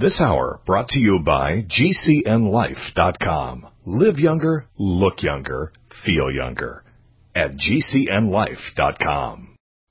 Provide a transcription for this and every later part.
This hour brought to you by GCNLife.com. Live younger, look younger, feel younger at GCNLife.com.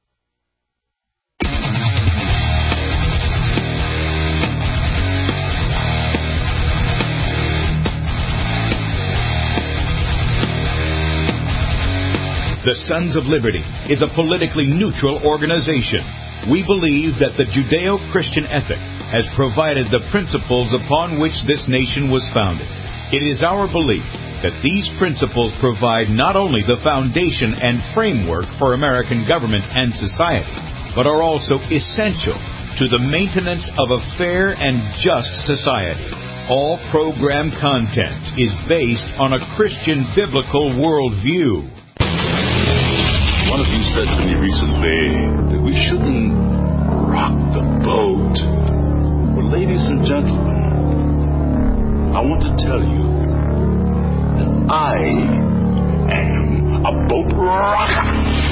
The Sons of Liberty is a politically neutral organization. We believe that the Judeo-Christian ethic has provided the principles upon which this nation was founded. It is our belief that these principles provide not only the foundation and framework for American government and society, but are also essential to the maintenance of a fair and just society. All program content is based on a Christian biblical worldview. One of you said to me recently that we shouldn't rock the boat. Well, ladies and gentlemen, I want to tell you that I am a boat rocker.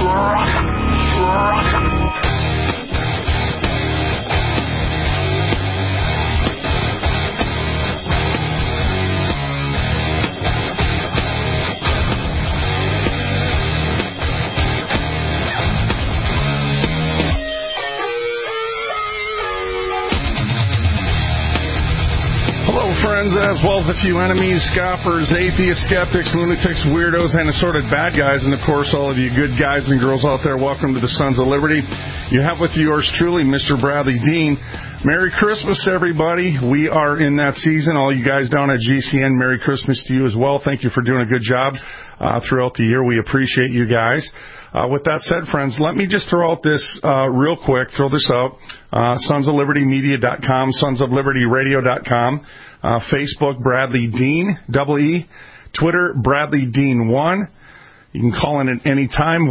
Friends, as well as a few enemies, scoffers, atheists, skeptics, lunatics, weirdos, and assorted bad guys, and of course all of you good guys and girls out there, welcome to the Sons of Liberty. You have with yours truly, Mr. Bradley Dean. Merry Christmas, everybody. We are in that season. All you guys down at GCN, Merry Christmas to you as well. Thank you for doing a good job throughout the year. We appreciate you guys. With that said, friends, let me just throw out this real quick, throw this out. SonsOfLibertyMedia.com, SonsOfLibertyRadio.com, Facebook, Bradley Dean, EE, Twitter, Bradley Dean 1. You can call in at any time,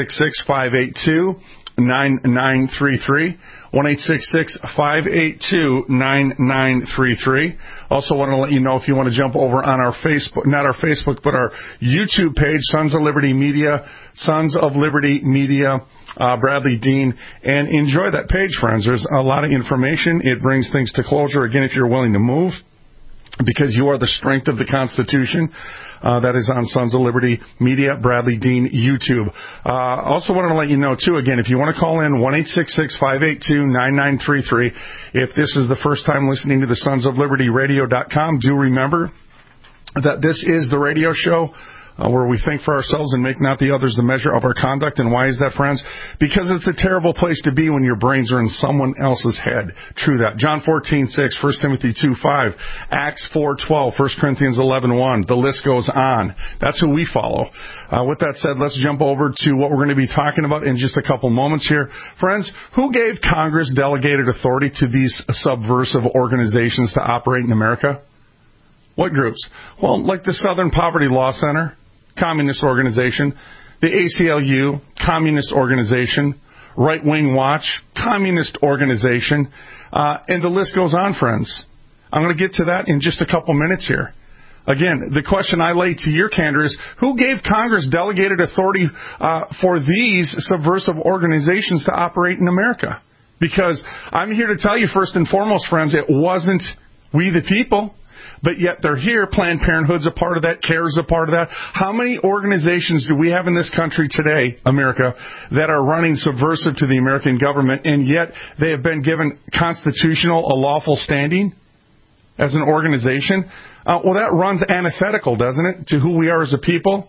1-866-582-9933, 1-866-582-9933. Also want to let you know if you want to jump over on our Facebook, not our Facebook, but our YouTube page, Sons of Liberty Media, Sons of Liberty Media, Bradley Dean, and enjoy that page, friends. There's a lot of information. It brings things to closure, again, if you're willing to move, because you are the strength of the Constitution. That is on Sons of Liberty Media, Bradley Dean, YouTube. Also wanted to let you know, too, again, if you want to call in, 1-866-582-9933. If this is the first time listening to the Sons of Liberty Radio.com, do remember that this is the radio show where we think for ourselves and make not the others the measure of our conduct. And why is that, friends? Because it's a terrible place to be when your brains are in someone else's head. True that. John 14:6, 1 Timothy 2:5, Acts 4:12, 1 Corinthians 11:1. The list goes on. That's who we follow. With that said, let's jump over to what we're going to be talking about in just a couple moments here. Friends, who gave Congress delegated authority to these subversive organizations to operate in America? What groups? Well, like the Southern Poverty Law Center, communist organization, the ACLU, communist organization, Right Wing Watch, communist organization, and the list goes on, friends. I'm going to get to that in just a couple minutes here. Again, the question I lay to your candor is, who gave Congress delegated authority for these subversive organizations to operate in America? Because I'm here to tell you, first and foremost, friends, it wasn't we the people. But yet they're here. Planned Parenthood's a part of that. CARE's a part of that. How many organizations do we have in this country today, America, that are running subversive to the American government, and yet they have been given constitutional, a lawful standing as an organization? Well, that runs antithetical, doesn't it, to who we are as a people?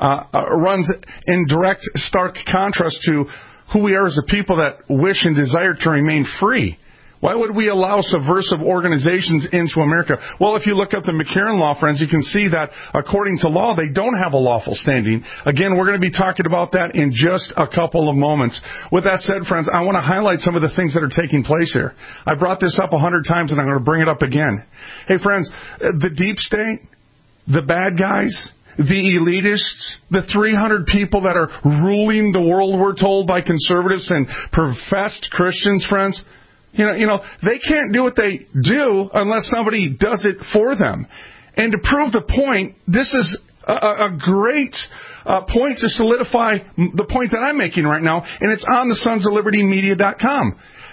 Runs in direct, stark contrast to who we are as a people that wish and desire to remain free. Why would we allow subversive organizations into America? Well, if you look up the McCarran Law, friends, you can see that according to law, they don't have a lawful standing. Again, we're going to be talking about that in just a couple of moments. With that said, friends, I want to highlight some of the things that are taking place here. I brought this up 100 times, and I'm going to bring it up again. Hey, friends, the deep state, the bad guys, the elitists, the 300 people that are ruling the world, we're told, by conservatives and professed Christians, friends, You know, they can't do what they do unless somebody does it for them. And to prove the point, this is a great point to solidify the point that I'm making right now, and it's on the SonsOfLibertyMedia.com.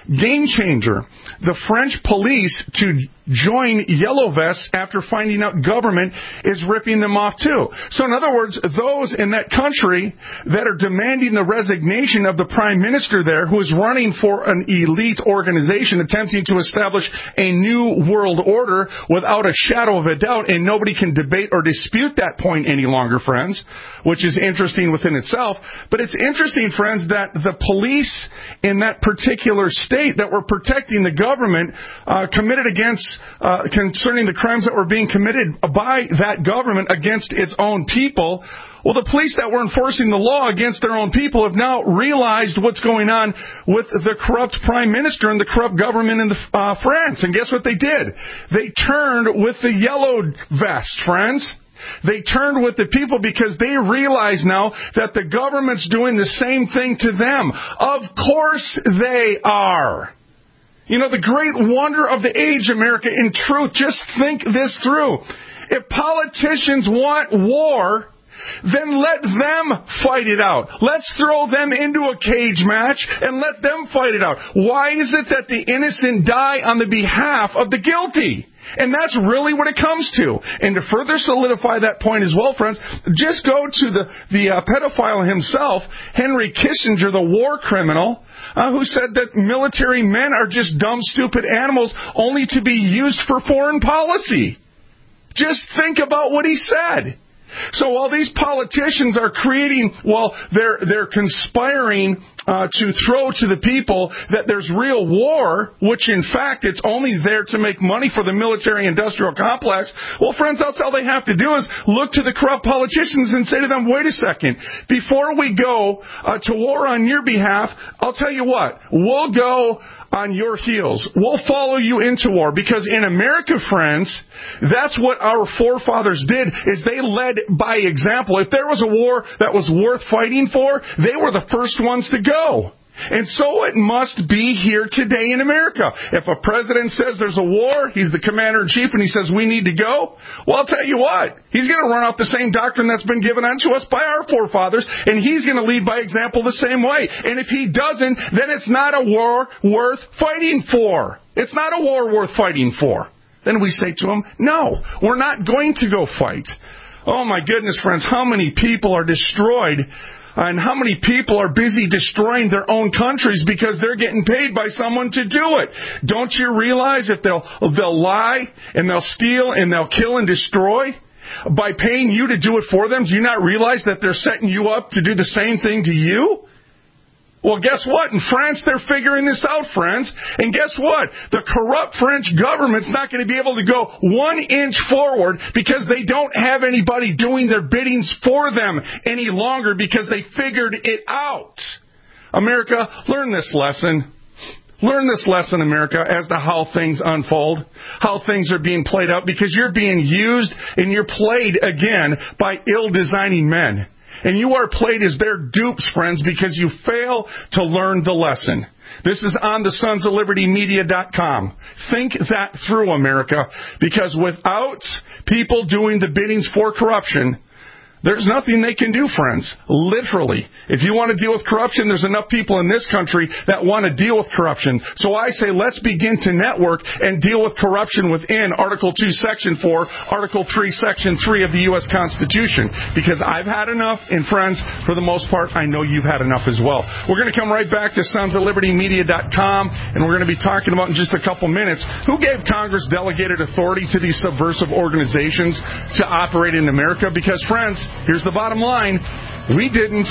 Game changer. The French police to join Yellow Vests after finding out government is ripping them off too. So in other words, those in that country that are demanding the resignation of the prime minister there, who is running for an elite organization attempting to establish a new world order without a shadow of a doubt, and nobody can debate or dispute that point any longer, friends, which is interesting within itself. But it's interesting, friends, that the police in that particular state that were protecting the government committed against concerning the crimes that were being committed by that government against its own people. Well, the police that were enforcing the law against their own people have now realized what's going on with the corrupt prime minister and the corrupt government in France. And guess what they did? They turned with the yellow vest, friends. They turned with the people because they realize now that the government's doing the same thing to them. Of course they are. You know, the great wonder of the age, America, in truth, just think this through. If politicians want war, then let them fight it out. Let's throw them into a cage match and let them fight it out. Why is it that the innocent die on the behalf of the guilty? And that's really what it comes to. And to further solidify that point as well, friends, just go to the pedophile himself, Henry Kissinger, the war criminal, who said that military men are just dumb, stupid animals only to be used for foreign policy. Just think about what he said. So while these politicians are creating, they're conspiring to throw to the people that there's real war, which in fact it's only there to make money for the military-industrial complex. Well, friends, that's all they have to do is look to the corrupt politicians and say to them, wait a second, before we go to war on your behalf, I'll tell you what, we'll go on your heels. We'll follow you into war. Because in America, friends, that's what our forefathers did, is they led by example. If there was a war that was worth fighting for, they were the first ones to go. And so it must be here today in America. If a president says there's a war, he's the commander-in-chief, and he says we need to go, well, I'll tell you what, he's going to run off the same doctrine that's been given unto us by our forefathers, and he's going to lead by example the same way. And if he doesn't, then it's not a war worth fighting for. It's not a war worth fighting for. Then we say to him, no, we're not going to go fight. Oh, my goodness, friends, how many people are destroyed and how many people are busy destroying their own countries because they're getting paid by someone to do it? Don't you realize that they'll lie and they'll steal and they'll kill and destroy by paying you to do it for them? Do you not realize that they're setting you up to do the same thing to you? Well, guess what? In France, they're figuring this out, friends. And guess what? The corrupt French government's not going to be able to go 1 inch forward because they don't have anybody doing their biddings for them any longer because they figured it out. America, learn this lesson. Learn this lesson, America, as to how things unfold, how things are being played out, because you're being used and you're played again by ill-designing men. And you are played as their dupes, friends, because you fail to learn the lesson. This is on the Sons of Liberty Media.com. Think that through, America, because without people doing the biddings for corruption, there's nothing they can do, friends. Literally. If you want to deal with corruption, there's enough people in this country that want to deal with corruption. So I say let's begin to network and deal with corruption within Article 2, Section 4, Article 3, Section 3 of the U.S. Constitution. Because I've had enough, and friends, for the most part, I know you've had enough as well. We're going to come right back to sonsoflibertymedia.com, and we're going to be talking about in just a couple minutes who gave Congress delegated authority to these subversive organizations to operate in America. Because, friends, here's the bottom line. We didn't.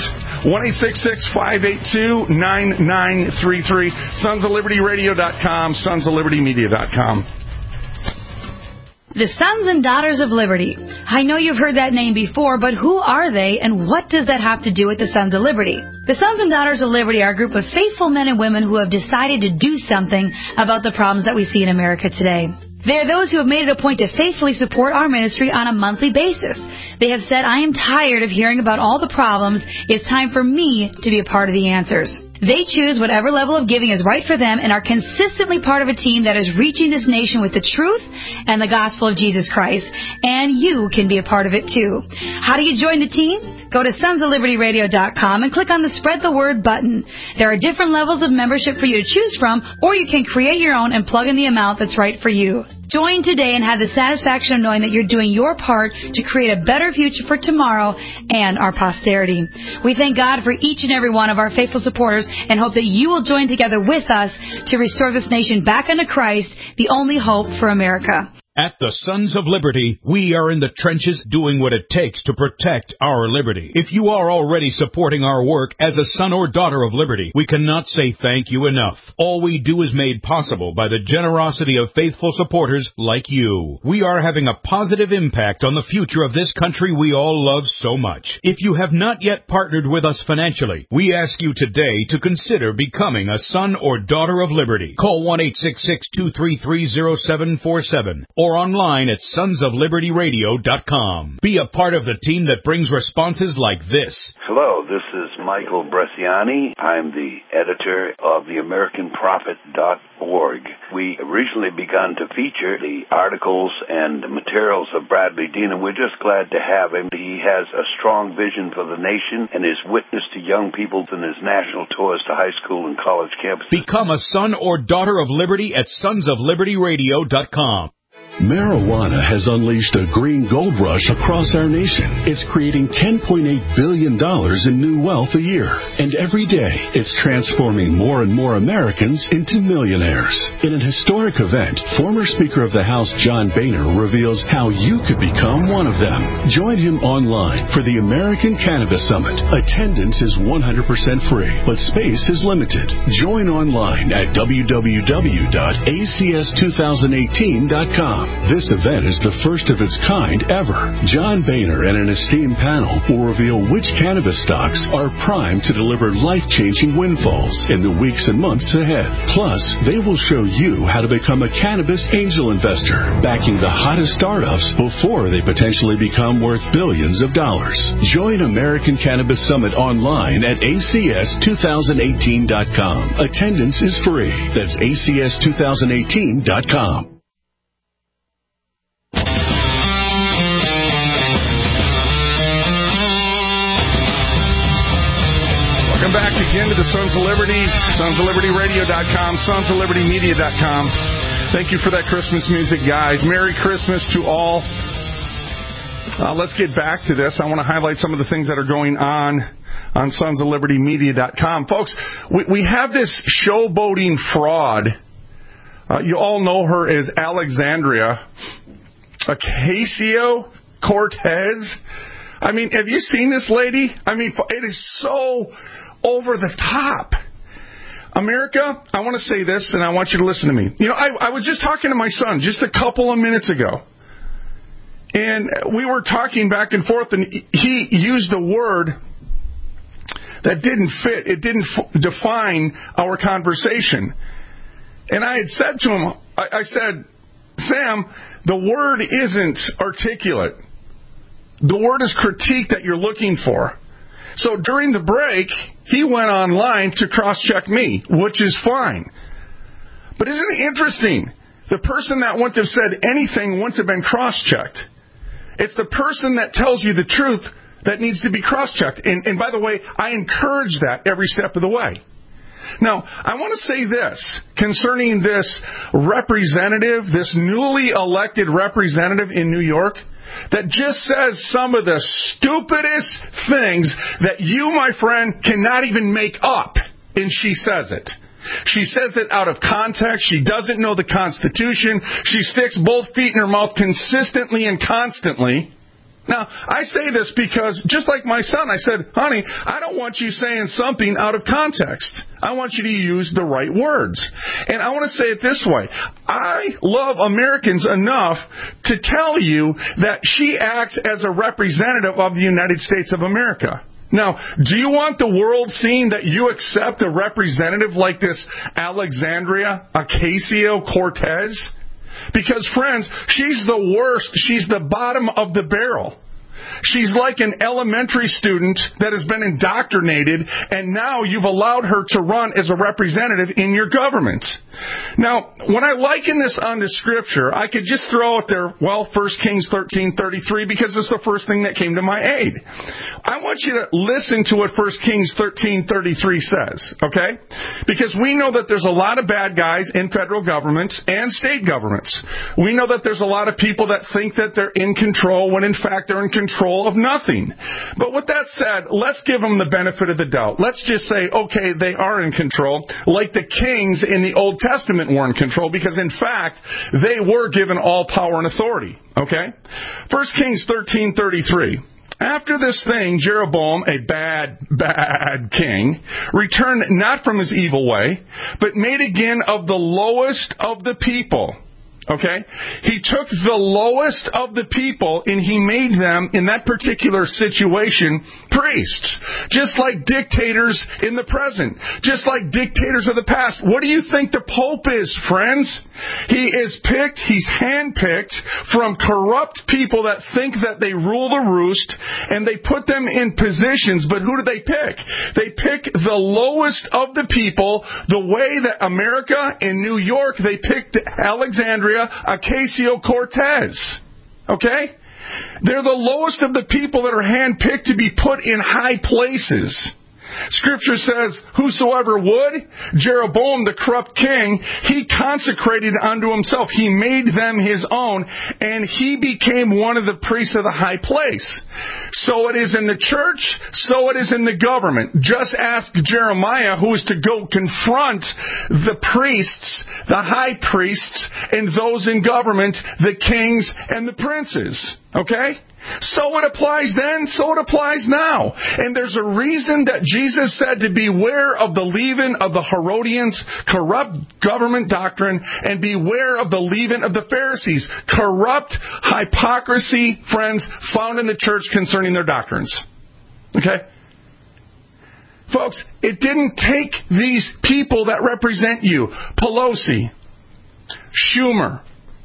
1-866-582-9933. sonsoflibertyradio.com, sonsoflibertymedia.com. The Sons and Daughters of Liberty. I know you've heard that name before, but who are they, and what does that have to do with the Sons of Liberty? The Sons and Daughters of Liberty are a group of faithful men and women who have decided to do something about the problems that we see in America today. They are those who have made it a point to faithfully support our ministry on a monthly basis. They have said, I am tired of hearing about all the problems. It's time for me to be a part of the answers. They choose whatever level of giving is right for them and are consistently part of a team that is reaching this nation with the truth and the gospel of Jesus Christ. And you can be a part of it too. How do you join the team? Go to sonsoflibertyradio.com and click on the Spread the Word button. There are different levels of membership for you to choose from, or you can create your own and plug in the amount that's right for you. Join today and have the satisfaction of knowing that you're doing your part to create a better future for tomorrow and our posterity. We thank God for each and every one of our faithful supporters and hope that you will join together with us to restore this nation back unto Christ, the only hope for America. At the Sons of Liberty, we are in the trenches doing what it takes to protect our liberty. If you are already supporting our work as a son or daughter of liberty, we cannot say thank you enough. All we do is made possible by the generosity of faithful supporters like you. We are having a positive impact on the future of this country we all love so much. If you have not yet partnered with us financially, we ask you today to consider becoming a son or daughter of liberty. Call 1-866-233-0747 or online at sonsoflibertyradio.com. Be a part of the team that brings responses like this. Hello, this is Michael Bresciani. I'm the editor of theamericanprophet.org. We recently begun to feature the articles and materials of Bradley Dean, and we're just glad to have him. He has a strong vision for the nation and his witness to young people in his national tours to high school and college campuses. Become a son or daughter of liberty at sonsoflibertyradio.com. Marijuana has unleashed a green gold rush across our nation. It's creating $10.8 billion in new wealth a year. And every day, it's transforming more and more Americans into millionaires. In an historic event, former Speaker of the House John Boehner reveals how you could become one of them. Join him online for the American Cannabis Summit. Attendance is 100% free, but space is limited. Join online at www.acs2018.com. This event is the first of its kind ever. John Boehner and an esteemed panel will reveal which cannabis stocks are primed to deliver life-changing windfalls in the weeks and months ahead. Plus, they will show you how to become a cannabis angel investor, backing the hottest startups before they potentially become worth billions of dollars. Join American Cannabis Summit online at acs2018.com. Attendance is free. That's acs2018.com. Welcome back again to the Sons of Liberty, sonsoflibertyradio.com, sonsoflibertymedia.com. Thank you for that Christmas music, guys. Merry Christmas to all. Let's get back to this. I want to highlight some of the things that are going on sonsoflibertymedia.com. Folks, we have this showboating fraud. You all know her as Alexandria Ocasio-Cortez. I mean, have you seen this lady? I mean, it is so over the top. America, I want to say this, and I want you to listen to me. You know, I was just talking to my son just a couple of minutes ago, and we were talking back and forth, and he used a word that didn't fit. It didn't define our conversation. And I had said to him, I said, Sam, the word isn't articulate. The word is critique that you're looking for. So during the break, he went online to cross-check me, which is fine. But isn't it interesting? The person that wouldn't have said anything wouldn't have been cross-checked. It's the person that tells you the truth that needs to be cross-checked. And by the way, I encourage that every step of the way. Now, I want to say this concerning this representative, this newly elected representative in New York, that just says some of the stupidest things that you, my friend, cannot even make up. And she says it. She says it out of context. She doesn't know the Constitution. She sticks both feet in her mouth consistently and constantly. Now, I say this because, just like my son, I said, honey, I don't want you saying something out of context. I want you to use the right words. And I want to say it this way. I love Americans enough to tell you that she acts as a representative of the United States of America. Now, do you want the world seeing that you accept a representative like this Alexandria Ocasio-Cortez? Because, friends, she's the worst. She's the bottom of the barrel. She's like an elementary student that has been indoctrinated, and now you've allowed her to run as a representative in your government. Now, when I liken this unto Scripture, I could just throw out there, 1 Kings 13:33, because it's the first thing that came to my aid. I want you to listen to what 1 Kings 13:33 says, okay? Because we know that there's a lot of bad guys in federal government and state governments. We know that there's a lot of people that think that they're in control when in fact they're in control of nothing. But with that said, let's give them the benefit of the doubt. Let's just say, okay, they are in control, like the kings in the Old Testament were in control, because in fact, they were given all power and authority. Okay? 1 Kings 13:33. After this thing, Jeroboam, a bad king, returned not from his evil way, but made again of the lowest of the people. Okay? He took the lowest of the people and he made them, in that particular situation, priests. Just like dictators in the present. Just like dictators of the past. What do you think the Pope is, friends? He is picked, he's handpicked from corrupt people that think that they rule the roost, and they put them in positions. But who do they pick? They pick the lowest of the people, the way that America and New York, they picked Alexandria Ocasio-Cortez. Okay? They're the lowest of the people that are handpicked to be put in high places. Scripture says, whosoever would, Jeroboam, the corrupt king, he consecrated unto himself. He made them his own, and he became one of the priests of the high place. So it is in the church, so it is in the government. Just ask Jeremiah, who is to go confront the priests, the high priests, and those in government, the kings and the princes. Okay? So it applies then, so it applies now. And there's a reason that Jesus said to beware of the leaven of the Herodians, corrupt government doctrine, and beware of the leaven of the Pharisees, corrupt hypocrisy, friends, found in the church concerning their doctrines. Okay? Folks, it didn't take these people that represent you, Pelosi, Schumer,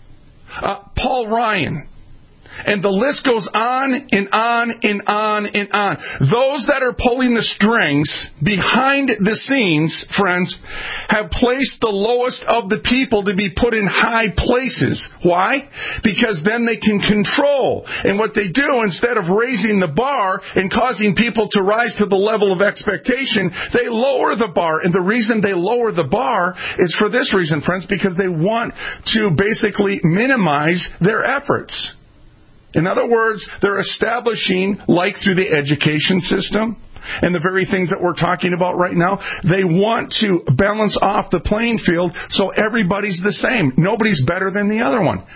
Paul Ryan, and the list goes on and on and on and on. Those that are pulling the strings behind the scenes, friends, have placed the lowest of the people to be put in high places. Why? Because then they can control. And what they do, instead of raising the bar and causing people to rise to the level of expectation, they lower the bar. And the reason they lower the bar is for this reason, friends, because they want to basically minimize their efforts. In other words, they're establishing, like through the education system and the very things that we're talking about right now, they want to balance off the playing field so everybody's the same. Nobody's better than the other one.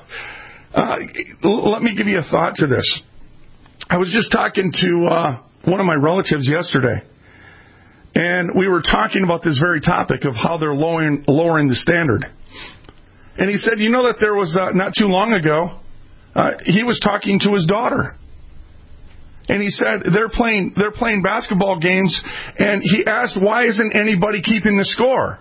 Let me give you a thought to this. I was just talking to one of my relatives yesterday, and we were talking about this very topic of how they're lowering the standard. And he said, you know that there was, not too long ago, he was talking to his daughter, and he said they're playing basketball games, and he asked, why isn't anybody keeping the score?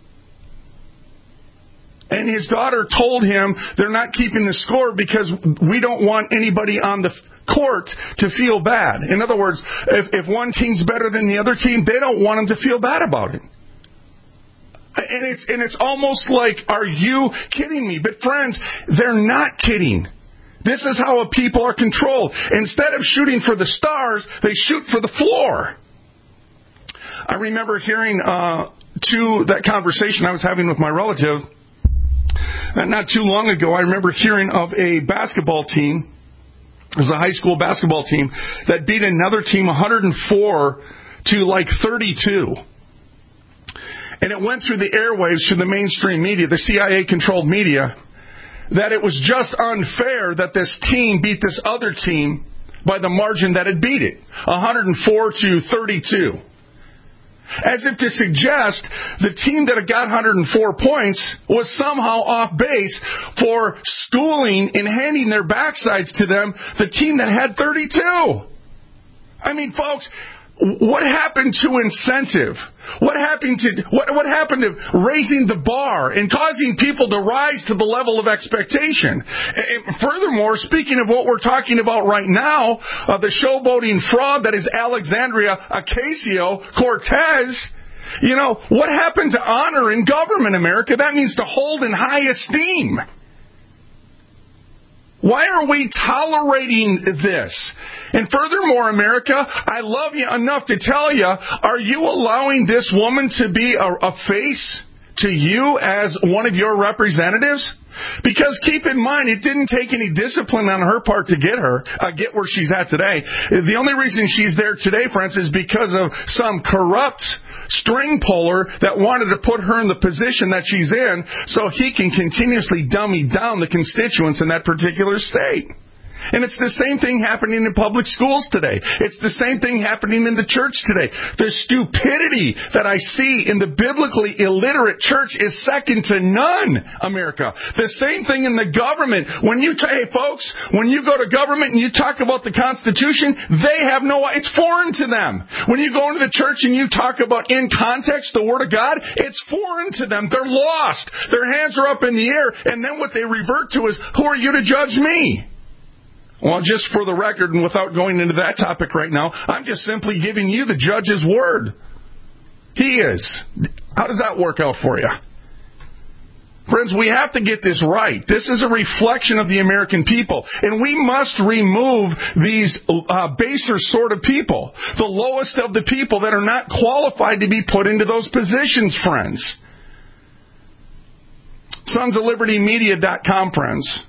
And his daughter told him they're not keeping the score because we don't want anybody on the court to feel bad. In other words, if one team's better than the other team, they don't want them to feel bad about it. And it's almost like, are you kidding me? But friends, they're not kidding. This is how people are controlled. Instead of shooting for the stars, they shoot for the floor. I remember hearing to that conversation I was having with my relative not too long ago. I remember hearing of a basketball team. It was a high school basketball team that beat another team 104 to like 32. And it went through the airwaves, through the mainstream media, the CIA-controlled media, that it was just unfair that this team beat this other team by the margin that it beat it, 104 to 32. As if to suggest the team that had got 104 points was somehow off base for schooling and handing their backsides to them, the team that had 32. I mean, folks, What happened to incentive? What happened to raising the bar and causing people to rise to the level of expectation? And furthermore, speaking of what we're talking about right now, the showboating fraud that is Alexandria Ocasio-Cortez, what happened to honor in government, America? That means to hold in high esteem. Why are we tolerating this? And furthermore, America, I love you enough to tell you, are you allowing this woman to be a face to you as one of your representatives? Because keep in mind, it didn't take any discipline on her part to get where she's at today. The only reason she's there today, friends, is because of some corrupt string puller that wanted to put her in the position that she's in so he can continuously dummy down the constituents in that particular state. And it's the same thing happening in public schools today. It's the same thing happening in the church today. The stupidity that I see in the biblically illiterate church is second to none, America. The same thing in the government. Hey folks, when you go to government and you talk about the Constitution, they have it's foreign to them. When you go into the church and you talk about in context the Word of God, it's foreign to them. They're lost. Their hands are up in the air, and then what they revert to is, who are you to judge me? Well, just for the record, and without going into that topic right now, I'm just simply giving you the judge's word. He is. How does that work out for you? Friends, we have to get this right. This is a reflection of the American people. And we must remove these baser sort of people, the lowest of the people that are not qualified to be put into those positions, friends. SonsOfLibertyMedia.com, friends.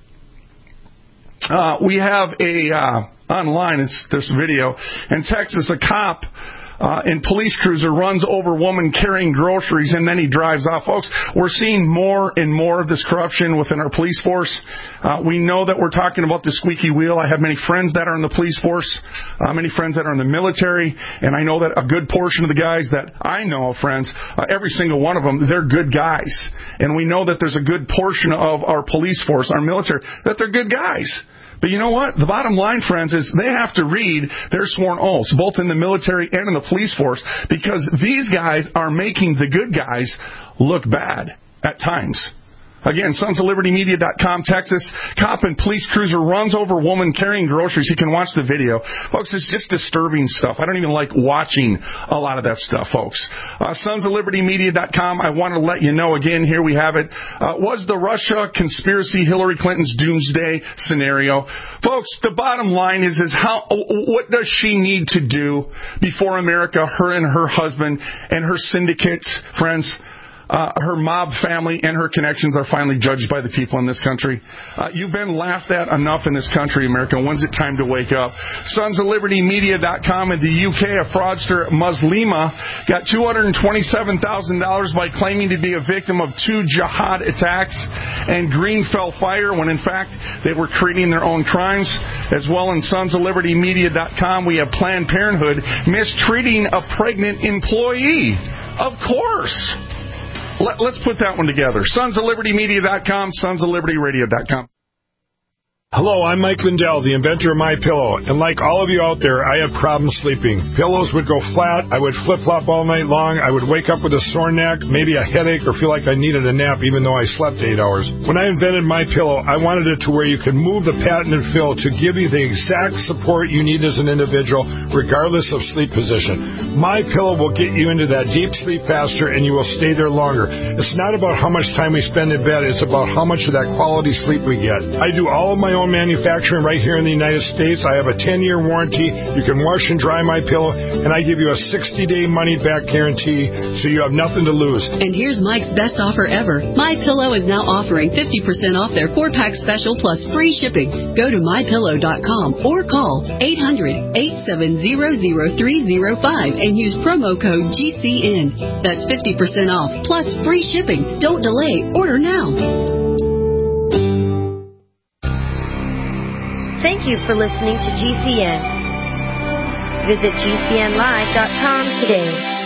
We have online, this video. In Texas, a cop in police cruiser runs over a woman carrying groceries, and then he drives off. Folks, we're seeing more and more of this corruption within our police force. We know that we're talking about the squeaky wheel. I have many friends that are in the police force, many friends that are in the military, and I know that a good portion of the guys that I know, friends, every single one of them, they're good guys. And we know that there's a good portion of our police force, our military, that they're good guys. But you know what? The bottom line, friends, is they have to read their sworn oaths, both in the military and in the police force, because these guys are making the good guys look bad at times. Again, SonsOfLibertyMedia.com, Texas. Cop in police cruiser runs over a woman carrying groceries. You can watch the video. Folks, it's just disturbing stuff. I don't even like watching a lot of that stuff, folks. SonsOfLibertyMedia.com. I want to let you know again, here we have it. Was the Russia conspiracy Hillary Clinton's doomsday scenario? Folks, the bottom line is what does she need to do before America, her and her husband and her syndicate, friends, her mob family and her connections are finally judged by the people in this country. You've been laughed at enough in this country, America. When's it time to wake up? SonsOfLibertyMedia.com. In the UK, a fraudster, Muslima, got $227,000 by claiming to be a victim of 2 jihad attacks and Grenfell fire, when in fact they were creating their own crimes. As well, in SonsOfLibertyMedia.com, we have Planned Parenthood mistreating a pregnant employee. Of course. Let's put that one together. SonsOfLibertyMedia.com, SonsOfLibertyRadio.com. Hello, I'm Mike Lindell, the inventor of MyPillow, and like all of you out there, I have problems sleeping. Pillows would go flat, I would flip-flop all night long, I would wake up with a sore neck, maybe a headache, or feel like I needed a nap even though I slept 8 hours. When I invented MyPillow, I wanted it to where you could move the patented fill to give you the exact support you need as an individual, regardless of sleep position. MyPillow will get you into that deep sleep faster, and you will stay there longer. It's not about how much time we spend in bed, it's about how much of that quality sleep we get. I do all of my own manufacturing right here in the United States. I have a 10-year warranty. You can wash and dry MyPillow, and I give you a 60-day money-back guarantee, so you have nothing to lose. And here's Mike's best offer ever. MyPillow is now offering 50% off their 4-pack special plus free shipping. Go to MyPillow.com or call 800-870-0305 and use promo code GCN. That's 50% off plus free shipping. Don't delay. Order now. Thank you for listening to GCN. Visit GCNlive.com today.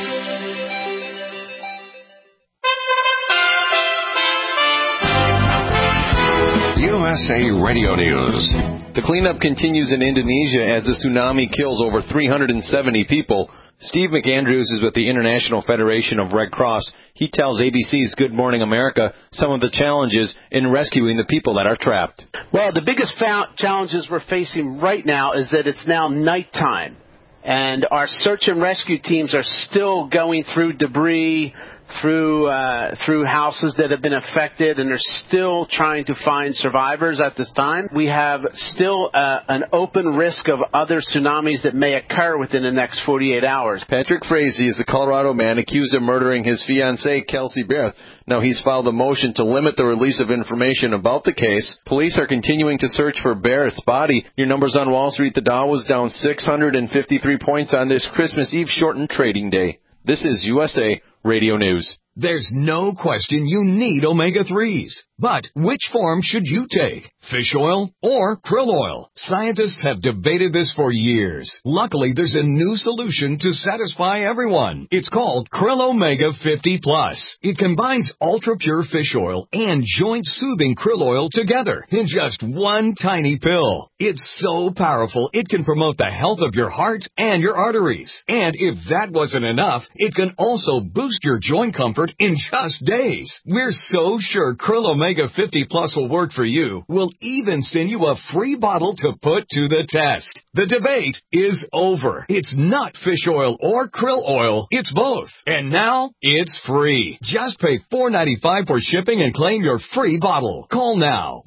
USA Radio News. The cleanup continues in Indonesia as the tsunami kills over 370 people. Steve McAndrews is with the International Federation of Red Cross. He tells ABC's Good Morning America some of the challenges in rescuing the people that are trapped. Well, the biggest challenges we're facing right now is that it's now nighttime, and our search and rescue teams are still going through debris, through houses that have been affected, and they're still trying to find survivors at this time. We have still an open risk of other tsunamis that may occur within the next 48 hours. Patrick Frazee is the Colorado man accused of murdering his fiancée, Kelsey Barrett. Now, he's filed a motion to limit the release of information about the case. Police are continuing to search for Barrett's body. Your numbers on Wall Street, the Dow was down 653 points on this Christmas Eve shortened trading day. This is USA Radio News. There's no question you need omega-3s. But which form should you take? Fish oil or krill oil? Scientists have debated this for years. Luckily, there's a new solution to satisfy everyone. It's called Krill Omega 50 Plus. It combines ultra-pure fish oil and joint-soothing krill oil together in just one tiny pill. It's so powerful, it can promote the health of your heart and your arteries. And if that wasn't enough, it can also boost your joint comfort in just days. We're so sure Krill Omega 50 Plus will work for you. We'll even send you a free bottle to put to the test. The debate is over. It's not fish oil or krill oil. It's both. And now it's free. Just pay $4.95 for shipping and claim your free bottle. Call now.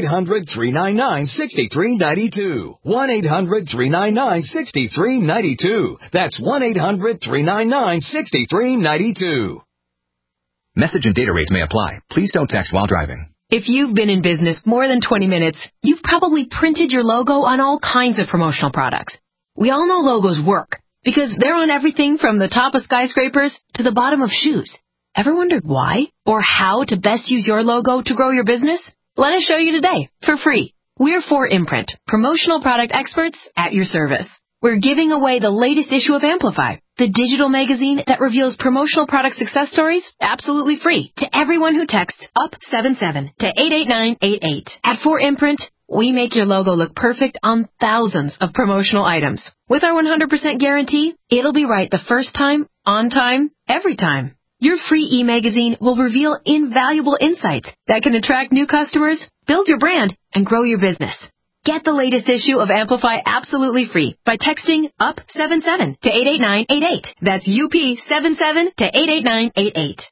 1-800-399-6392. 1-800-399-6392. That's 1-800-399-6392. Message and data rates may apply. Please don't text while driving. If you've been in business more than 20 minutes, you've probably printed your logo on all kinds of promotional products. We all know logos work because they're on everything from the top of skyscrapers to the bottom of shoes. Ever wondered why or how to best use your logo to grow your business? Let us show you today for free. We're 4imprint, promotional product experts at your service. We're giving away the latest issue of Amplify, the digital magazine that reveals promotional product success stories absolutely free to everyone who texts UP77 to 88988. At 4imprint, we make your logo look perfect on thousands of promotional items. With our 100% guarantee, it'll be right the first time, on time, every time. Your free e-magazine will reveal invaluable insights that can attract new customers, build your brand, and grow your business. Get the latest issue of Amplify absolutely free by texting UP77 to 88988. That's UP77 to 88988.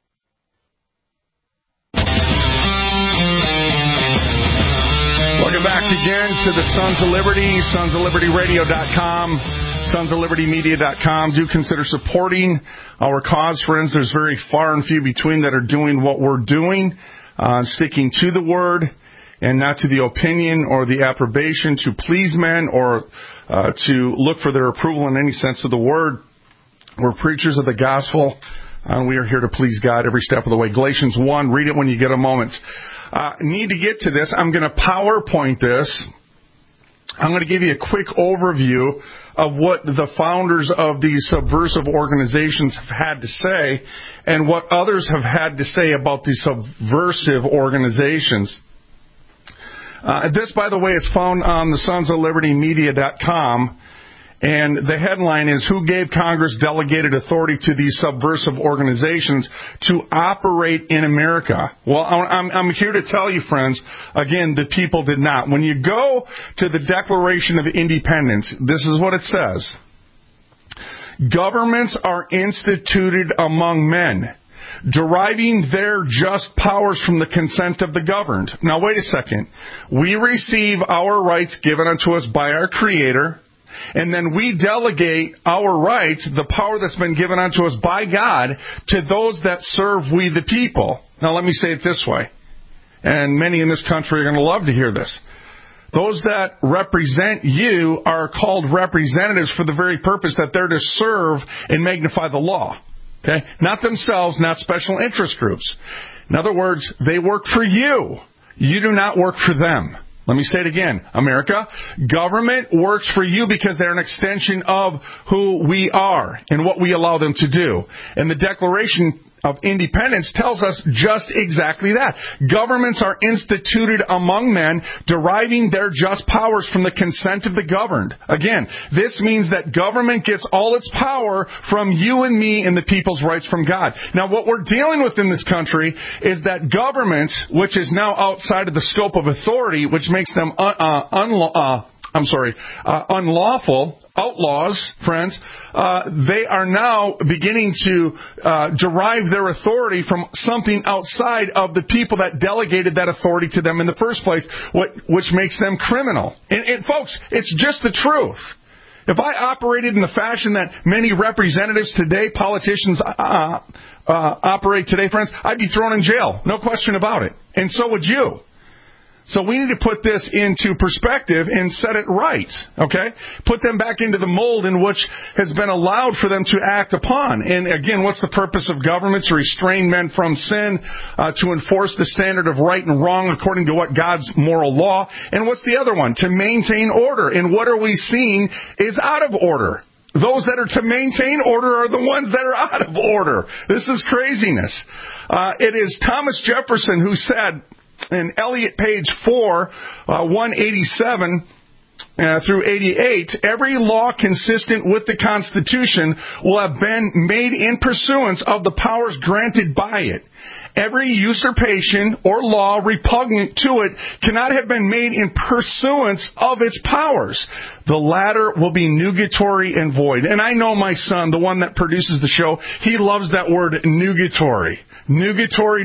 Welcome back again to the Sons of Liberty, sonsoflibertyradio.com, sonsoflibertymedia.com. Do consider supporting our cause, friends. There's very far and few between that are doing what we're doing, sticking to the word, and not to the opinion or the approbation to please men or to look for their approval in any sense of the word. We're preachers of the gospel, and we are here to please God every step of the way. Galatians 1, read it when you get a moment. Need to get to this. I'm going to PowerPoint this. I'm going to give you a quick overview of what the founders of these subversive organizations have had to say and what others have had to say about these subversive organizations. This, by the way, is found on the sonsoflibertymedia.com, and the headline is, Who Gave Congress Delegated Authority to These Subversive Organizations to Operate in America? Well, I'm here to tell you, friends, again, the people did not. When you go to the Declaration of Independence, this is what it says. Governments are instituted among men, deriving their just powers from the consent of the governed. Now, wait a second. We receive our rights given unto us by our Creator, and then we delegate our rights, the power that's been given unto us by God, to those that serve we the people. Now, let me say it this way, and many in this country are going to love to hear this. Those that represent you are called representatives for the very purpose that they're to serve and magnify the law. Okay? Not themselves, not special interest groups. In other words, they work for you. You do not work for them. Let me say it again. America, government works for you because they're an extension of who we are and what we allow them to do. And the Declaration of Independence tells us just exactly that. Governments are instituted among men, deriving their just powers from the consent of the governed. Again, this means that government gets all its power from you and me and the people's rights from God. Now, what we're dealing with in this country is that government, which is now outside of the scope of authority, which makes them unlawful, outlaws, friends, they are now beginning to derive their authority from something outside of the people that delegated that authority to them in the first place, which makes them criminal. And folks, it's just the truth. If I operated in the fashion that many representatives today, politicians operate today, friends, I'd be thrown in jail. No question about it. And so would you. So we need to put this into perspective and set it right, okay? Put them back into the mold in which has been allowed for them to act upon. And again, what's the purpose of government? To restrain men from sin, to enforce the standard of right and wrong according to what God's moral law. And what's the other one? To maintain order. And what are we seeing is out of order. Those that are to maintain order are the ones that are out of order. This is craziness. It is Thomas Jefferson who said, in Eliot page 4, 187 through 88, every law consistent with the Constitution will have been made in pursuance of the powers granted by it. Every usurpation or law repugnant to it cannot have been made in pursuance of its powers. The latter will be nugatory and void. And I know my son, the one that produces the show, he loves that word nugatory. Nugatory.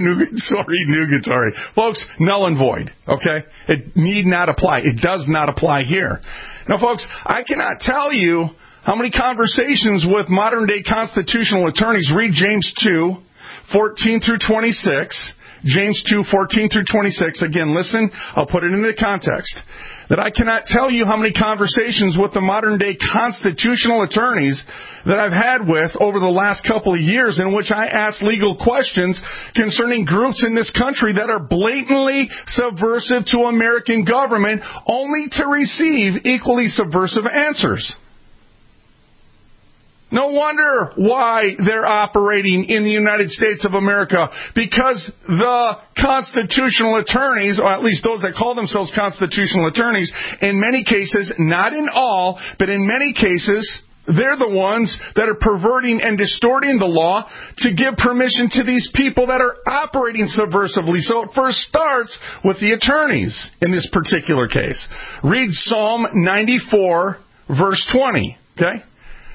Folks, null and void, okay? It need not apply. It does not apply here. Now, folks, I cannot tell you how many conversations with modern-day constitutional attorneys. Read James 2, 14 through 26. James 2, 14 through 26. Again, listen, I'll put it into context. That I cannot tell you how many conversations with the modern-day constitutional attorneys that I've had with over the last couple of years in which I ask legal questions concerning groups in this country that are blatantly subversive to American government only to receive equally subversive answers. No wonder why they're operating in the United States of America, because the constitutional attorneys, or at least those that call themselves constitutional attorneys, in many cases, not in all, but in many cases, they're the ones that are perverting and distorting the law to give permission to these people that are operating subversively. So it first starts with the attorneys in this particular case. Read Psalm 94, verse 20, okay?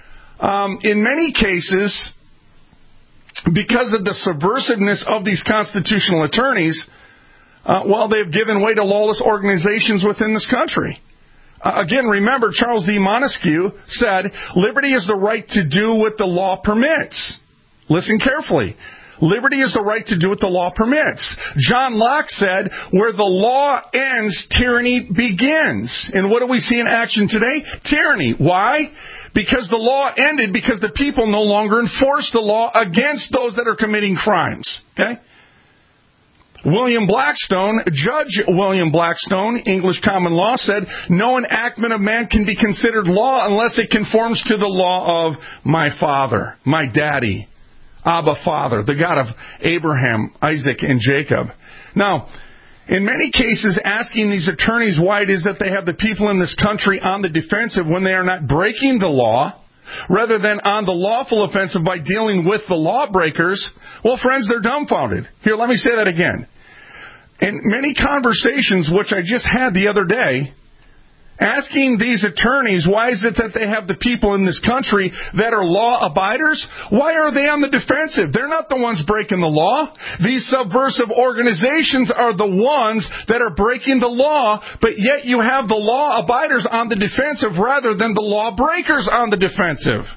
In many cases, because of the subversiveness of these constitutional attorneys, they've given way to lawless organizations within this country. Again, remember, Charles D. Montesquieu said, liberty is the right to do what the law permits. Listen carefully. Liberty is the right to do what the law permits. John Locke said, where the law ends, tyranny begins. And what do we see in action today? Tyranny. Why? Because the law ended because the people no longer enforce the law against those that are committing crimes. Okay? William Blackstone, Judge William Blackstone, English common law, said, no enactment of man can be considered law unless it conforms to the law of my father, my daddy, Abba Father, the God of Abraham, Isaac, and Jacob. Now, in many cases, asking these attorneys why it is that they have the people in this country on the defensive when they are not breaking the law, rather than on the lawful offensive by dealing with the lawbreakers, well, friends, they're dumbfounded. Here, let me say that again. In many conversations, which I just had the other day, asking these attorneys, why is it that they have the people in this country that are law abiders? Why are they on the defensive? They're not the ones breaking the law. These subversive organizations are the ones that are breaking the law, but yet you have the law abiders on the defensive rather than the law breakers on the defensive.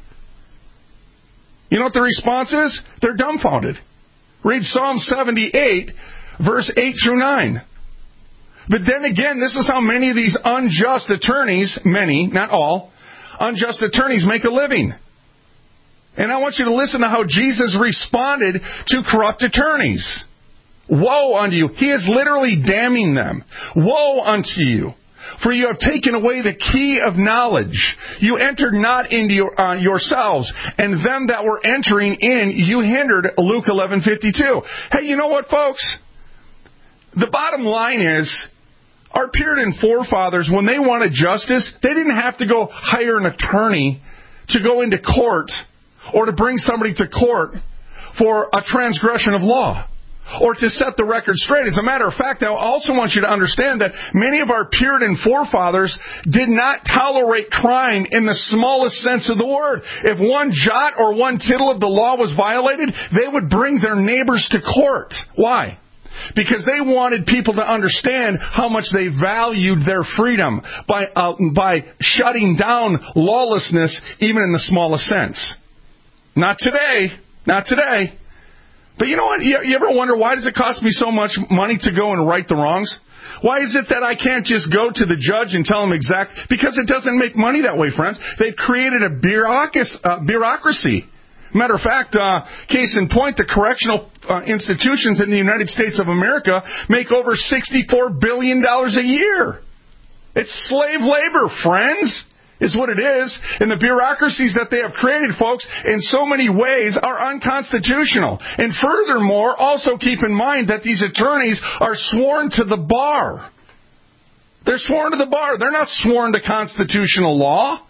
You know what the response is? They're dumbfounded. Read Psalm 78, verse 8 through 9. But then again, this is how many of these unjust attorneys, many, not all, unjust attorneys make a living. And I want you to listen to how Jesus responded to corrupt attorneys. Woe unto you. He is literally damning them. Woe unto you. For you have taken away the key of knowledge. You entered not into yourselves, and them that were entering in you hindered. Luke 11:52. Hey, you know what, folks? The bottom line is, our Puritan forefathers, when they wanted justice, they didn't have to go hire an attorney to go into court or to bring somebody to court for a transgression of law, or to set the record straight. As a matter of fact, I also want you to understand that many of our Puritan forefathers did not tolerate crime in the smallest sense of the word. If one jot or one tittle of the law was violated, they would bring their neighbors to court. Why? Because they wanted people to understand how much they valued their freedom by shutting down lawlessness, even in the smallest sense. Not today. Not today. But you know what? You ever wonder, why does it cost me so much money to go and right the wrongs? Why is it that I can't just go to the judge and tell him because it doesn't make money that way, friends. They've created a bureaucracy. Matter of fact, case in point, the correctional institutions in the United States of America make over $64 billion a year. It's slave labor, friends, is what it is. And the bureaucracies that they have created, folks, in so many ways are unconstitutional. And furthermore, also keep in mind that these attorneys are sworn to the bar. They're sworn to the bar. They're not sworn to constitutional law.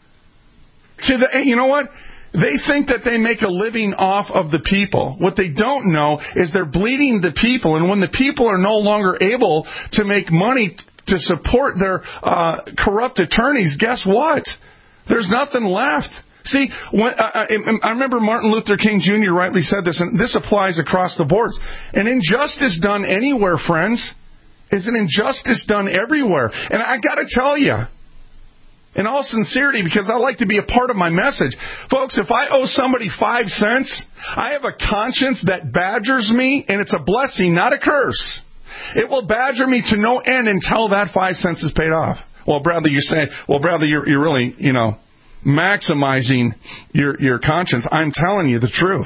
You know what? They think that they make a living off of the people. What they don't know is they're bleeding the people. And when the people are no longer able to make money to support their corrupt attorneys, guess what? There's nothing left. See, I remember Martin Luther King Jr. rightly said this, and this applies across the boards. An injustice done anywhere, friends, is an injustice done everywhere. And I got to tell you, in all sincerity, because I like to be a part of my message, folks, if I owe somebody 5 cents, I have a conscience that badgers me, and it's a blessing, not a curse. It will badger me to no end until that 5 cents is paid off. Well, Bradley, you're really, maximizing your conscience. I'm telling you the truth.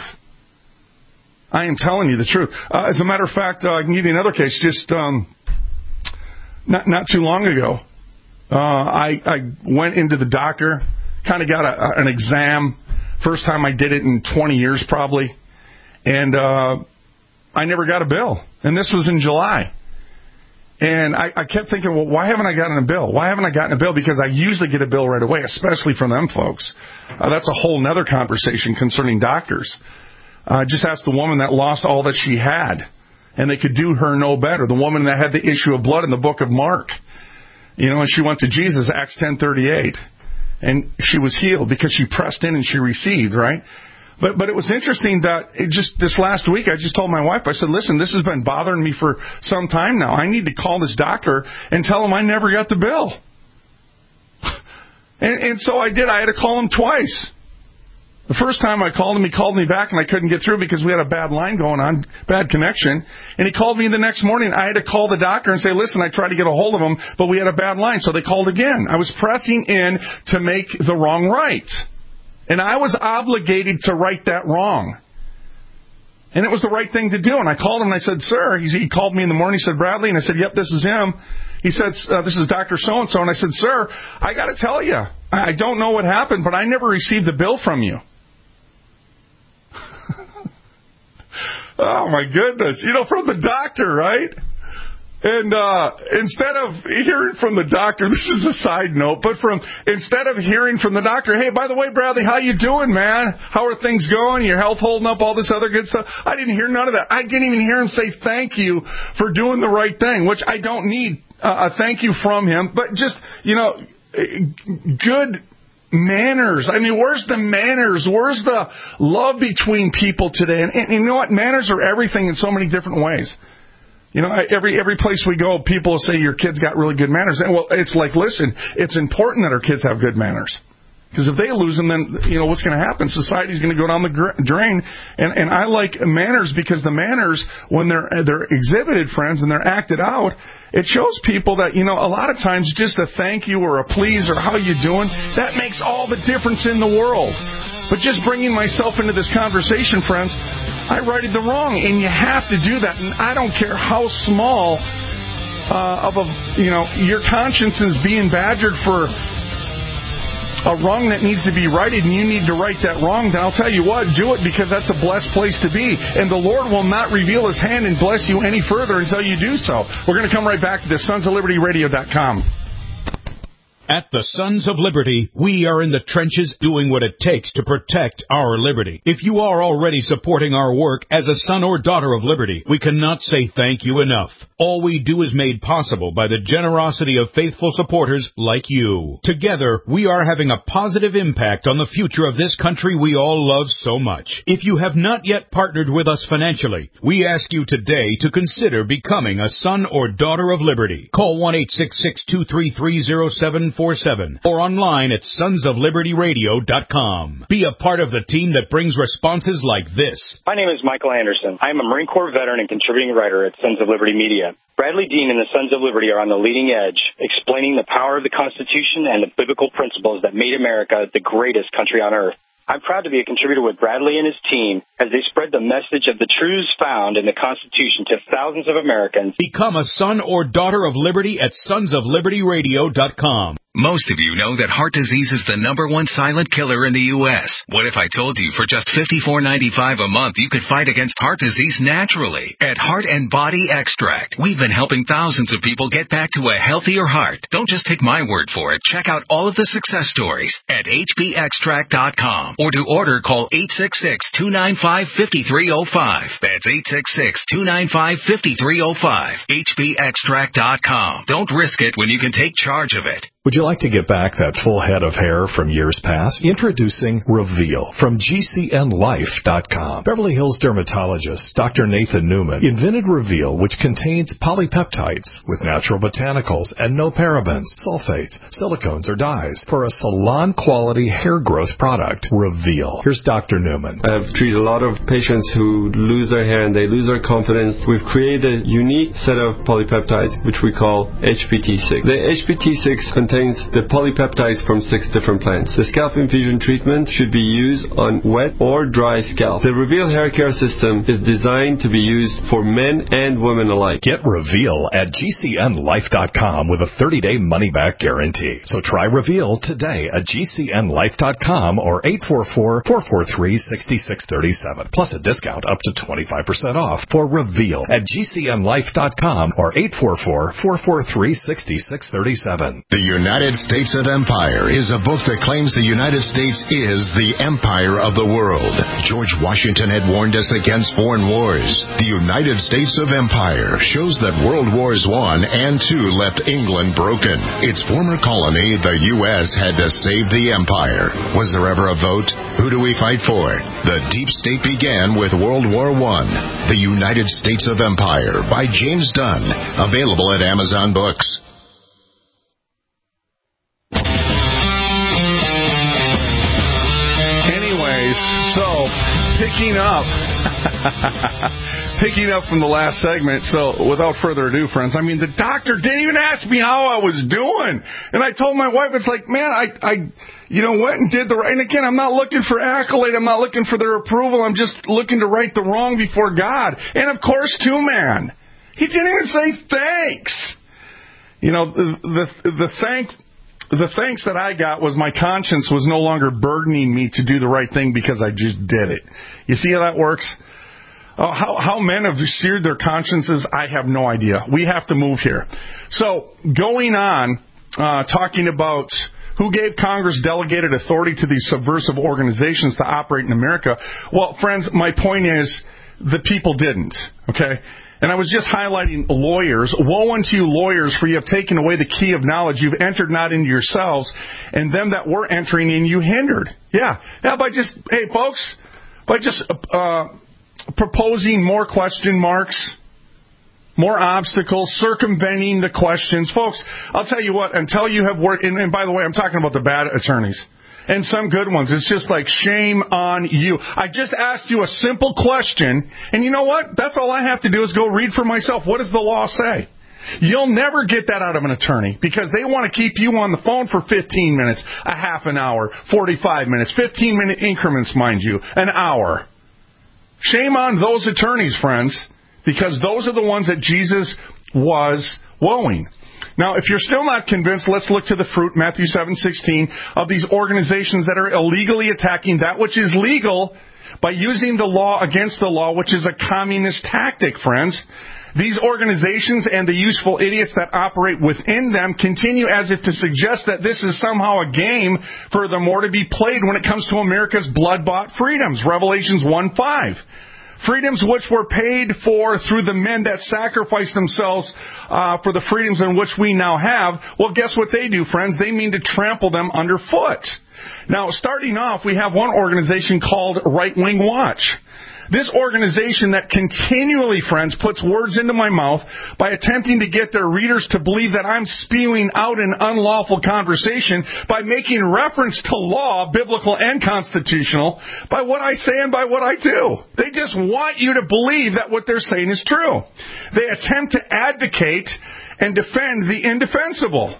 I am telling you the truth. As a matter of fact, I can give you another case. Just not too long ago, I went into the doctor, kind of got an exam. First time I did it in 20 years probably. And I never got a bill. And this was in July. And I kept thinking, well, why haven't I gotten a bill? Why haven't I gotten a bill? Because I usually get a bill right away, especially from them folks. That's a whole nother conversation concerning doctors. Just ask the woman that lost all that she had, and they could do her no better. The woman that had the issue of blood in the book of Mark. And she went to Jesus, Acts 10:38. And she was healed because she pressed in and she received, right? But it was interesting that just this last week, I just told my wife, I said, listen, this has been bothering me for some time now. I need to call this doctor and tell him I never got the bill. And so I did. I had to call him twice. The first time I called him, he called me back, and I couldn't get through because we had a bad line going on, bad connection. And he called me the next morning. I had to call the doctor and say, listen, I tried to get a hold of him, but we had a bad line. So they called again. I was pressing in to make the wrong right. And I was obligated to right that wrong. And it was the right thing to do. And I called him and I said, sir, he called me in the morning. He said, Bradley. And I said, yep, this is him. He said, this is Dr. So-and-so. And I said, sir, I got to tell you, I don't know what happened, but I never received a bill from you. Oh, my goodness. From the doctor, right? And instead of hearing from the doctor, this is a side note, but instead of hearing from the doctor, hey, by the way, Bradley, how you doing, man? How are things going? Your health holding up? All this other good stuff? I didn't hear none of that. I didn't even hear him say thank you for doing the right thing, which I don't need a thank you from him, but just, good manners. I mean, where's the manners? Where's the love between people today? And you know what? Manners are everything in so many different ways. Every place we go, people will say your kids got really good manners. And well, it's like, listen, it's important that our kids have good manners. Because if they lose them, then, what's going to happen? Society's going to go down the drain. And I like manners because the manners, when they're exhibited, friends, and they're acted out, it shows people that, a lot of times just a thank you or a please or how you doing, that makes all the difference in the world. But just bringing myself into this conversation, friends, I righted the wrong, and you have to do that. And I don't care how small your conscience is being badgered for a wrong that needs to be righted, and you need to right that wrong, then I'll tell you what, do it, because that's a blessed place to be. And the Lord will not reveal His hand and bless you any further until you do so. We're going to come right back to the sonsoflibertyradio.com. At the Sons of Liberty, we are in the trenches doing what it takes to protect our liberty. If you are already supporting our work as a son or daughter of liberty, we cannot say thank you enough. All we do is made possible by the generosity of faithful supporters like you. Together, we are having a positive impact on the future of this country we all love so much. If you have not yet partnered with us financially, we ask you today to consider becoming a son or daughter of liberty. Call 1-866-233-0747 or online at sonsoflibertyradio.com. Be a part of the team that brings responses like this. My name is Michael Anderson. I am a Marine Corps veteran and contributing writer at Sons of Liberty Media. Bradley Dean and the Sons of Liberty are on the leading edge, explaining the power of the Constitution and the biblical principles that made America the greatest country on earth. I'm proud to be a contributor with Bradley and his team as they spread the message of the truths found in the Constitution to thousands of Americans. Become a son or daughter of liberty at sonsoflibertyradio.com. Most of you know that heart disease is the #1 silent killer in the U.S. What if I told you for just $54.95 a month you could fight against heart disease naturally? At Heart and Body Extract, we've been helping thousands of people get back to a healthier heart. Don't just take my word for it. Check out all of the success stories at hbextract.com. Or to order, call 866-295-5305. That's 866-295-5305. hbextract.com. Don't risk it when you can take charge of it. Would you like to get back that full head of hair from years past? Introducing Reveal from GCNlife.com. Beverly Hills dermatologist Dr. Nathan Newman invented Reveal, which contains polypeptides with natural botanicals and no parabens, sulfates, silicones, or dyes for a salon-quality hair growth product. Reveal. Here's Dr. Newman. I've treated a lot of patients who lose their hair and they lose their confidence. We've created a unique set of polypeptides, which we call HPT6. The HPT6 contains the polypeptides from 6 different plants. The scalp infusion treatment should be used on wet or dry scalp. The Reveal hair care system is designed to be used for men and women alike. Get Reveal at GCNlife.com with a 30-day money-back guarantee. So try Reveal today at GCNlife.com or 844-443-6637. Plus a discount up to 25% off for Reveal at GCNlife.com or 844-443-6637. The United States of Empire is a book that claims the United States is the empire of the world. George Washington had warned us against foreign wars. The United States of Empire shows that World Wars I and II left England broken. Its former colony, the U.S., had to save the empire. Was there ever a vote? Who do we fight for? The deep state began with World War I. The United States of Empire by James Dunn. Available at Amazon Books. So, picking up from the last segment, so without further ado, friends, the doctor didn't even ask me how I was doing. And I told my wife, it's like, man, I went and did the right. And again, I'm not looking for accolade. I'm not looking for their approval. I'm just looking to right the wrong before God. And of course, too, man, he didn't even say thanks. The thanks that I got was my conscience was no longer burdening me to do the right thing because I just did it. You see how that works? How men have seared their consciences, I have no idea. We have to move here. So, going on, talking about who gave Congress delegated authority to these subversive organizations to operate in America. Well, friends, my point is the people didn't, okay? And I was just highlighting lawyers. Woe unto you, lawyers, for you have taken away the key of knowledge. You've entered not into yourselves, and them that were entering in you hindered. Yeah, by just proposing more question marks, more obstacles, circumventing the questions. Folks, I'll tell you what, until you have worked, and by the way, I'm talking about the bad attorneys. And some good ones. It's just like, shame on you. I just asked you a simple question, and you know what? That's all I have to do is go read for myself. What does the law say? You'll never get that out of an attorney because they want to keep you on the phone for 15 minutes, a half an hour, 45 minutes, 15-minute increments, mind you, an hour. Shame on those attorneys, friends, because those are the ones that Jesus was woeing. Now, if you're still not convinced, let's look to the fruit, Matthew 7:16, of these organizations that are illegally attacking that which is legal by using the law against the law, which is a communist tactic, friends. These organizations and the useful idiots that operate within them continue as if to suggest that this is somehow a game, furthermore, to be played when it comes to America's blood-bought freedoms. Revelations 1:5. Freedoms which were paid for through the men that sacrificed themselves for the freedoms in which we now have. Well, guess what they do, friends? They mean to trample them underfoot. Now, starting off, we have one organization called Right Wing Watch. This organization that continually, friends, puts words into my mouth by attempting to get their readers to believe that I'm spewing out an unlawful conversation by making reference to law, biblical and constitutional, by what I say and by what I do. They just want you to believe that what they're saying is true. They attempt to advocate and defend the indefensible.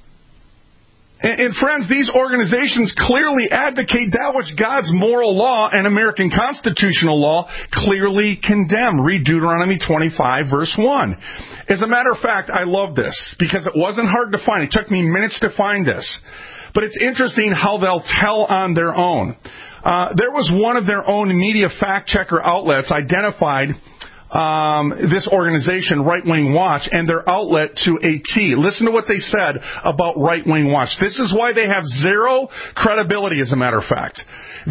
And friends, these organizations clearly advocate that which God's moral law and American constitutional law clearly condemn. Read Deuteronomy 25, verse 1. As a matter of fact, I love this because it wasn't hard to find. It took me minutes to find this. But it's interesting how they'll tell on their own. There was one of their own media fact-checker outlets identified this organization, Right Wing Watch, and their outlet to a T. Listen to what they said about Right Wing Watch. This is why they have zero credibility, as a matter of fact.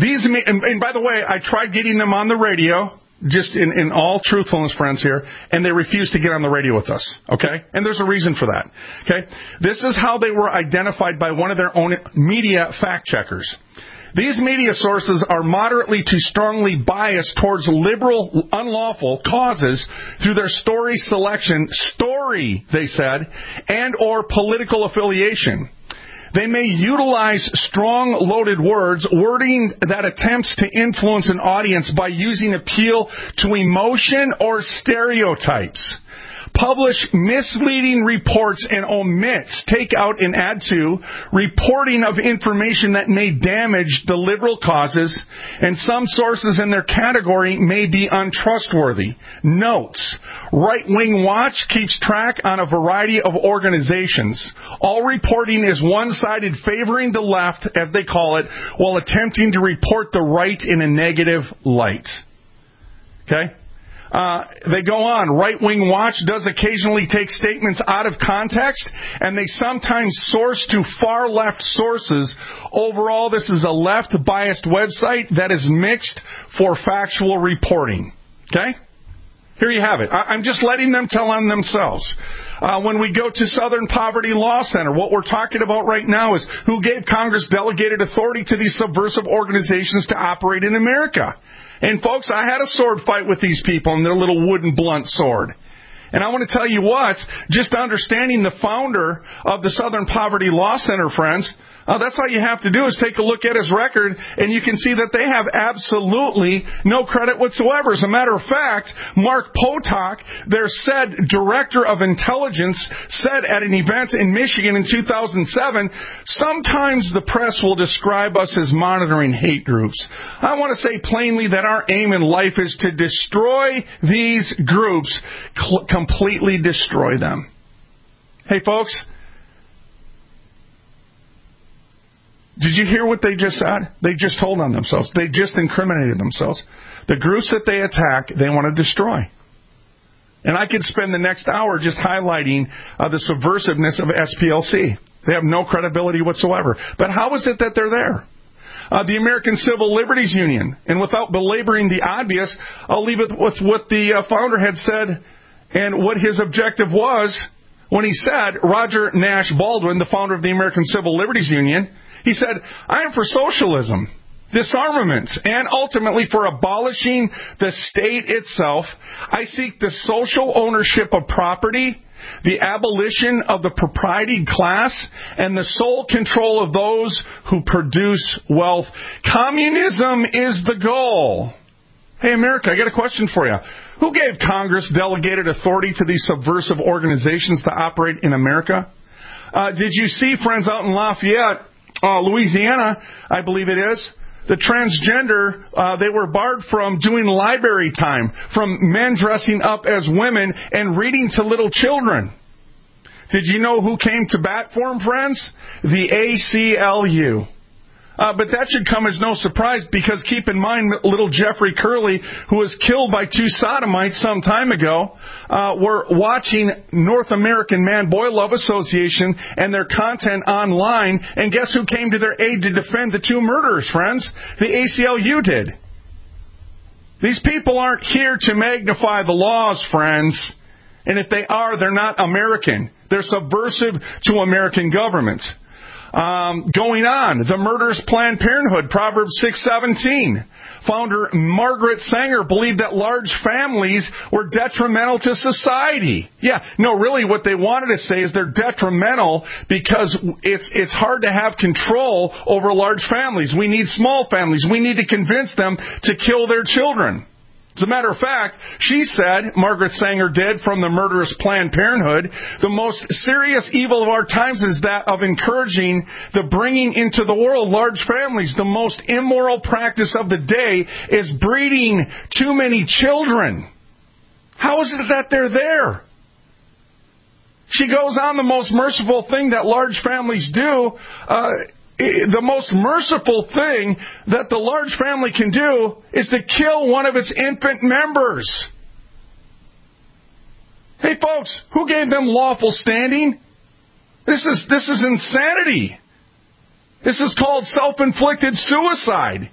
And by the way, I tried getting them on the radio, just in all truthfulness, friends here, and they refused to get on the radio with us, okay? And there's a reason for that, okay? This is how they were identified by one of their own media fact-checkers. These media sources are moderately to strongly biased towards liberal, unlawful causes through their story selection, they said, and or political affiliation. They may utilize strong, loaded words, wording that attempts to influence an audience by using appeal to emotion or stereotypes. Publish misleading reports and take out and add to, reporting of information that may damage the liberal causes, and some sources in their category may be untrustworthy. Notes: Right Wing Watch keeps track on a variety of organizations. All reporting is one-sided, favoring the left, as they call it, while attempting to report the right in a negative light. Okay? They go on. Right Wing Watch does occasionally take statements out of context, and they sometimes source to far left sources. Overall, this is a left-biased website that is mixed for factual reporting. Okay? Here you have it. I'm just letting them tell on themselves. When we go to Southern Poverty Law Center, what we're talking about right now is who gave Congress delegated authority to these subversive organizations to operate in America. And folks, I had a sword fight with these people and their little wooden blunt sword. And I want to tell you what, just understanding the founder of the Southern Poverty Law Center, friends, that's all you have to do is take a look at his record, and you can see that they have absolutely no credit whatsoever. As a matter of fact, Mark Potok, their said director of intelligence, said at an event in Michigan in 2007, sometimes the press will describe us as monitoring hate groups. I want to say plainly that our aim in life is to destroy these groups, completely destroy them. Hey, folks, did you hear what they just said? They just told on themselves. They just incriminated themselves. The groups that they attack, they want to destroy. And I could spend the next hour just highlighting the subversiveness of SPLC. They have no credibility whatsoever. But how is it that they're there? The American Civil Liberties Union. And without belaboring the obvious, I'll leave it with what the founder had said and what his objective was when he said, Roger Nash Baldwin, the founder of the American Civil Liberties Union, he said, I am for socialism, disarmament, and ultimately for abolishing the state itself. I seek the social ownership of property, the abolition of the proprietary class, and the sole control of those who produce wealth. Communism is the goal. Hey, America, I got a question for you. Who gave Congress delegated authority to these subversive organizations to operate in America? Did you see, friends, out in Lafayette, Louisiana, I believe it is, The transgender, they were barred from doing library time, from men dressing up as women and reading to little children. Did you know who came to bat for them, friends? The ACLU. But that should come as no surprise, because keep in mind, little Jeffrey Curley, who was killed by two sodomites some time ago, were watching North American Man-Boy Love Association and their content online, and guess who came to their aid to defend the two murderers, friends? The ACLU did. These people aren't here to magnify the laws, friends. And if they are, they're not American. They're subversive to American government. Going on, the murderous Planned Parenthood, Proverbs 6:17. Founder Margaret Sanger believed that large families were detrimental to society. Yeah, no, really what they wanted to say is they're detrimental because it's hard to have control over large families. We need small families. We need to convince them to kill their children. As a matter of fact, she said, Margaret Sanger did, from the murderous Planned Parenthood, the most serious evil of our times is that of encouraging the bringing into the world large families. The most immoral practice of the day is breeding too many children. How is it that they're there? She goes on, the most merciful thing that large families do, the most merciful thing that the large family can do is to kill one of its infant members. Hey folks, who gave them lawful standing? This is insanity. This is called self-inflicted suicide.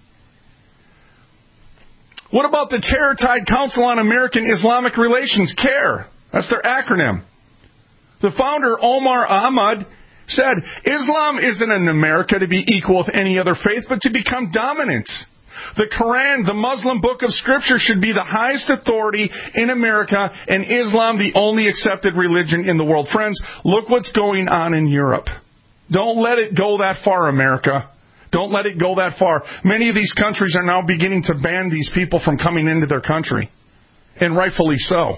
What about the Terror-Tide Council on American Islamic Relations, CARE? That's their acronym. The founder, Omar Ahmad, said, Islam isn't in America to be equal with any other faith, but to become dominant. The Quran, the Muslim book of Scripture, should be the highest authority in America, and Islam the only accepted religion in the world. Friends, look what's going on in Europe. Don't let it go that far, America. Don't let it go that far. Many of these countries are now beginning to ban these people from coming into their country, and rightfully so.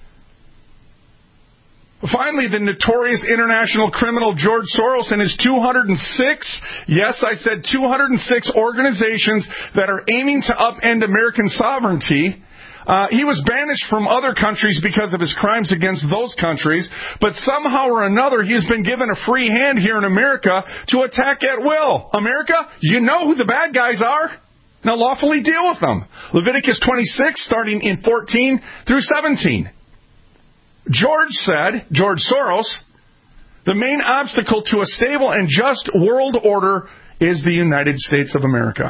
Finally, the notorious international criminal George Soros and his 206, yes, I said 206 organizations that are aiming to upend American sovereignty. He was banished from other countries because of his crimes against those countries, but somehow or another he has been given a free hand here in America to attack at will. America, you know who the bad guys are. Now lawfully deal with them. Leviticus 26, starting in 14 through 17. George Soros, the main obstacle to a stable and just world order is the United States of America.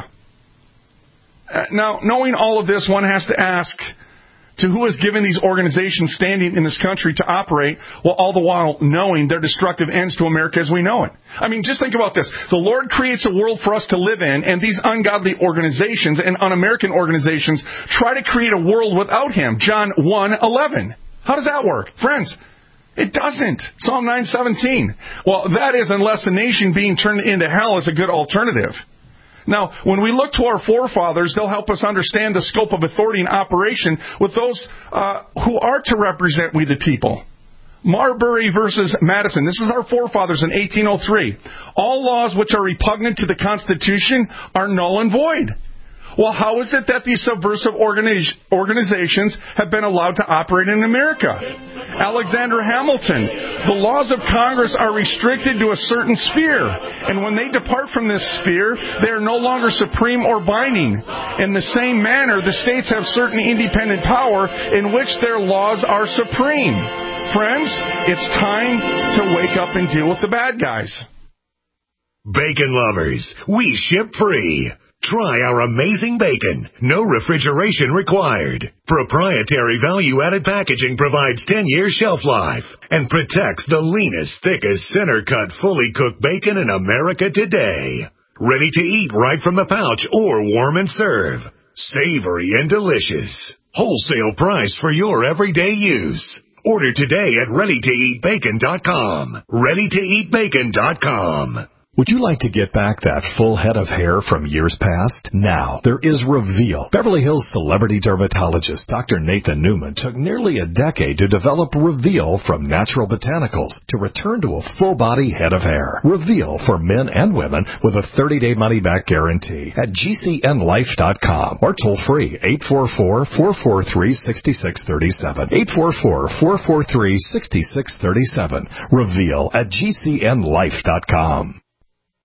Now, knowing all of this, one has to ask, to who has given these organizations standing in this country to operate, while all the while knowing their destructive ends to America as we know it? I mean, just think about this. The Lord creates a world for us to live in, and these ungodly organizations and un-American organizations try to create a world without Him. John 1:11. How does that work? Friends, it doesn't. Psalm 9:17. Well, that is unless a nation being turned into hell is a good alternative. Now, when we look to our forefathers, they'll help us understand the scope of authority and operation with those who are to represent we the people. Marbury versus Madison. This is our forefathers in 1803. All laws which are repugnant to the Constitution are null and void. Well, how is it that these subversive organizations have been allowed to operate in America? Alexander Hamilton, the laws of Congress are restricted to a certain sphere, and when they depart from this sphere, they are no longer supreme or binding. In the same manner, the states have certain independent power in which their laws are supreme. Friends, it's time to wake up and deal with the bad guys. Bacon lovers, we ship free. Try our amazing bacon. No refrigeration required. Proprietary value-added packaging provides 10 years shelf life and protects the leanest, thickest, center-cut, fully cooked bacon in America today. Ready to eat right from the pouch or warm and serve. Savory and delicious. Wholesale price for your everyday use. Order today at ReadyToEatBacon.com. ReadyToEatBacon.com. Would you like to get back that full head of hair from years past? Now, there is Reveal. Beverly Hills celebrity dermatologist Dr. Nathan Newman took nearly a decade to develop Reveal from natural botanicals to return to a full-body head of hair. Reveal for men and women with a 30-day money-back guarantee at GCNlife.com or toll free 844-443-6637. 844-443-6637. Reveal at GCNlife.com.